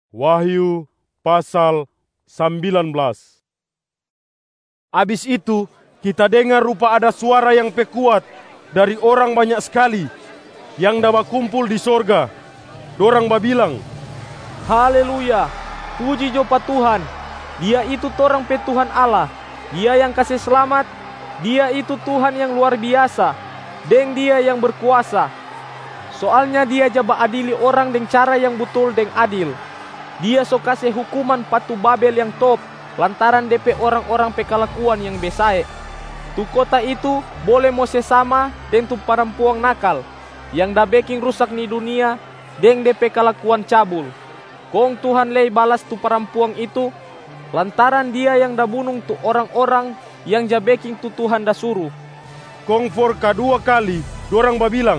Wahyu pasal 19. Habis itu kita dengar rupa ada suara yang pekuat dari orang banyak sekali yang dah berkumpul di sorga. Dorang babilang, Haleluya, puji jopa Tuhan. Dia itu torang pe Tuhan Allah. Dia yang kasih selamat. Dia itu Tuhan yang luar biasa. Deng dia yang berkuasa. Soalnya dia jaba adili orang deng cara yang betul deng adil. Dia so kasih hukuman patu Babel yang top lantaran DP orang-orang pe kelakuan yang besae. Tu kota itu boleh mo sesama deng tu parampuang nakal yang dah baking rusak ni dunia deng DP kelakuan cabul. Kong Tuhan lei balas tu parampuang itu lantaran dia yang dah bunuh tu orang-orang yang ja baking tu Tuhan dah suruh. Kong for kedua kali dorang babilang,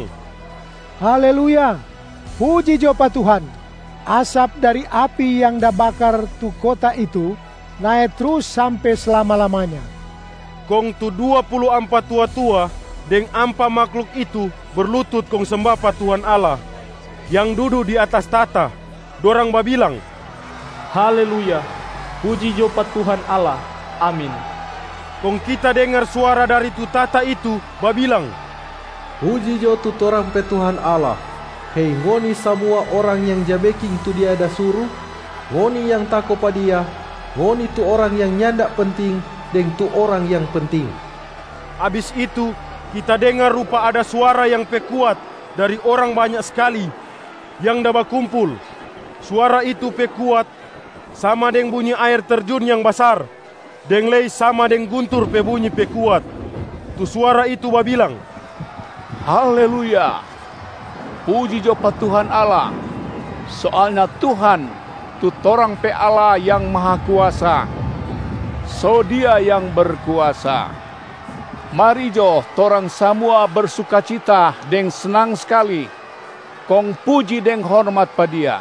Haleluya, puji jopa Tuhan. Asap dari api yang dah bakar tu kota itu naik terus sampai selama-lamanya. Kong tu 24 tua-tua deng 4 makhluk itu berlutut kong sembah pa Tuhan Allah yang duduk di atas tata. Dorang babilang, Haleluya, puji jopa Tuhan Allah. Amin. Kong kita dengar suara dari tu tata itu babilang, Puji jo tu torang pe Tuhan Allah. Hei ngoni semua orang yang jabeking tu dia dah suruh, ngoni yang tako pa dia, ngoni tu orang yang nyandak penting, deng tu orang yang penting. Habis itu kita dengar rupa ada suara yang pekuat dari orang banyak sekali yang dah berkumpul. Suara itu pekuat sama deng bunyi air terjun yang besar, deng lei sama deng guntur pe bunyi pekuat. Tu suara itu babilang, Haleluya, puji jopa Tuhan Allah. Soalnya Tuhan tu torang pe Allah yang maha kuasa. So dia yang berkuasa. Mari jo torang semua bersukacita deng senang sekali. Kong puji deng hormat pa dia.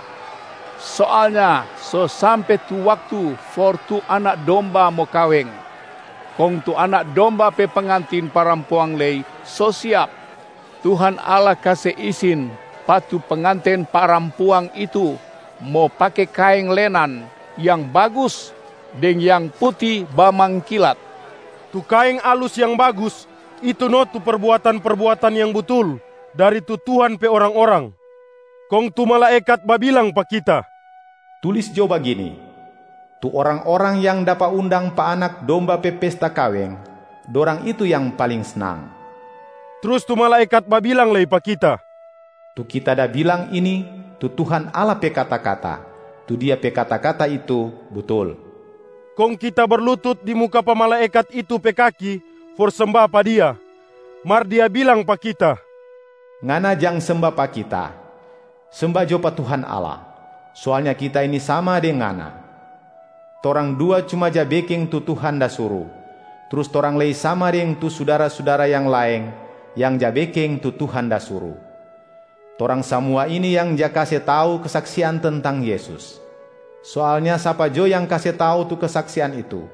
Soalnya so sampai tu waktu for tu anak domba mo kaweng. Kong tu anak domba pe pengantin parampuang lei so siap. Tuhan Allah kasih izin patu pengantin parampuang itu mau pakai kain lenan yang bagus dan yang putih bamangkilat. Tu kain alus yang bagus itu no tu perbuatan-perbuatan yang betul dari tu Tuhan pe orang-orang. Kong tu malaikat babilang pa kita, tulis jo begini, tu orang-orang yang dapat undang pa anak domba pe pesta kaweng, dorang itu yang paling senang. Terus tu malaikat babilang lagi pa kita, tu kita dah bilang ini, tu Tuhan Allah pe kata-kata, tu dia pe kata-kata itu betul. Kong kita berlutut di muka pa malaikat itu pe kaki, for sembah pa dia. Mar dia bilang pa kita, ngana jang sembah pa kita, sembah jo pa Tuhan Allah, soalnya kita ini sama dengan ngana. Torang dua cuma ja baking tu Tuhan dah suruh, terus torang lei sama deng tu saudara-saudara yang lain, yang ja baking tu Tuhan dah suruh. Torang semua ini yang ja kasih tahu kesaksian tentang Yesus. Soalnya siapa jo yang kasih tahu tu kesaksian itu,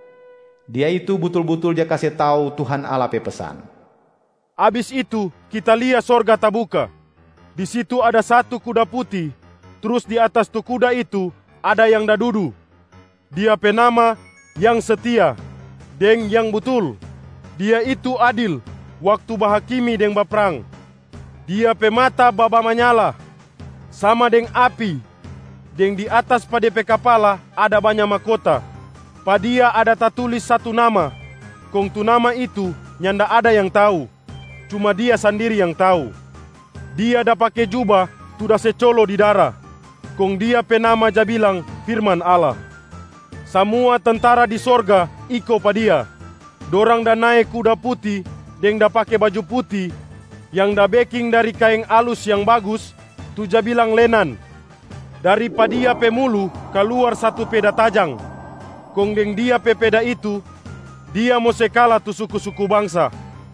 dia itu betul-betul ja kasih tahu Tuhan Allah pe pesan. Habis itu kita lihat sorga tabuka. Di situ ada satu kuda putih. Terus di atas tu kuda itu ada yang dah duduk. Dia pe nama yang setia, deng yang betul. Dia itu adil waktu bahakimi deng baperang. Dia pe mata baba manyala sama deng api, deng di atas pa dia pe kepala ada banyak mahkota. Pa dia ada tertulis satu nama, kong tu nama itu nyanda ada yang tahu, cuma dia sendiri yang tahu. Dia dah pakai jubah tu dah secolo di darah, kong dia pe nama ja bilang firman Allah. Semua tentara di sorga iko pa dia. Dorang dah naik kuda putih deng dah pakai baju putih yang dah baking dari kain alus yang bagus, tu ja bilang lenan. Dari pa dia pe mulu keluar satu peda tajang. Kong deng dia pe peda itu, dia mau sekala tu suku-suku bangsa.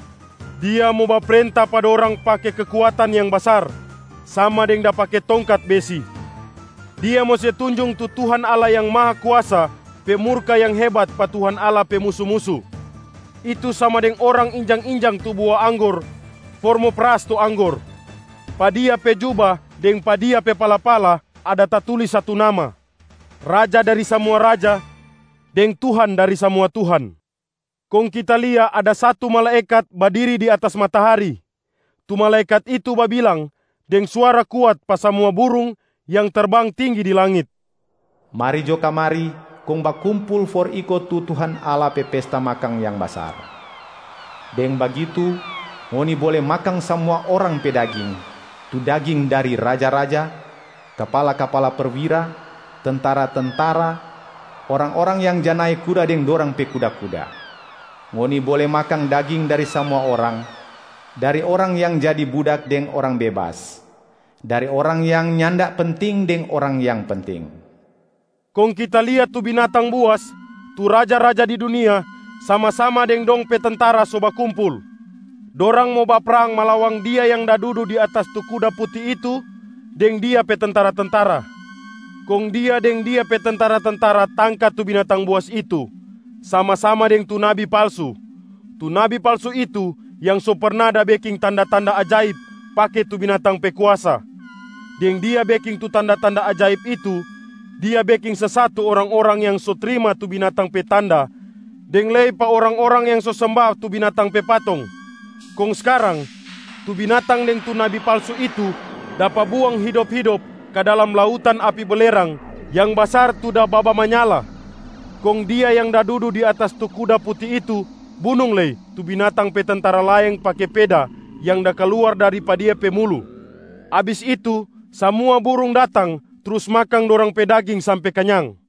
Dia mau berperintah pada orang pakai kekuatan yang besar, sama deng dah pakai tongkat besi. Dia mau setunjung tu Tuhan Allah yang maha kuasa, pe murka yang hebat pa Tuhan Allah pe musuh-musuh. Itu sama deng orang injang-injang tu buah anggur, formo peras tu anggur. Pa dia pe jubah deng pa dia pe pala-pala ada tatulis satu nama, Raja dari semua raja, deng Tuhan dari semua Tuhan. Kong kita lihat ada satu malaikat berdiri di atas matahari. Tu malaikat itu babilang deng suara kuat pa semua burung yang terbang tinggi di langit. Mari jo kamari, kong bakumpul for iko tu Tuhan Allah pe pesta makang yang besar. Deng begitu, ngoni boleh makang semua orang pe daging. Tu daging dari raja-raja, kepala-kepala perwira, tentara-tentara, orang-orang yang janai kuda deng dorang pe kuda-kuda. Ngoni boleh makan daging dari semua orang, dari orang yang jadi budak deng orang bebas, dari orang yang nyandak penting deng orang yang penting. Kong kita lihat tu binatang buas, tu raja-raja di dunia, sama-sama deng dong pe tentara soba kumpul. Dorang mau baperang malawang dia yang dah duduk di atas tu kuda putih itu, deng dia pe tentara-tentara. Kong dia deng dia pe tentara-tentara tangkat tu binatang buas itu, sama-sama deng tu nabi palsu. Tu nabi palsu itu yang so pernah da baking tanda-tanda ajaib pakai tu binatang pe kuasa. Deng dia baking tu tanda-tanda ajaib itu, dia baking sesatu orang-orang yang so terima tu binatang pe tanda, deng lei pa orang-orang yang so sembah tu binatang pe patung. Kong sekarang, tu binatang deng tu nabi palsu itu dapat buang hidup-hidup ke dalam lautan api belerang yang besar tu dah baba menyala. Kong dia yang dah duduk di atas tu kuda putih itu bunung lei tu binatang pe tentara laeng pakai peda yang dah keluar daripada dia pe mulu. Abis itu semua burung datang terus makan dorang pe daging sampai kenyang.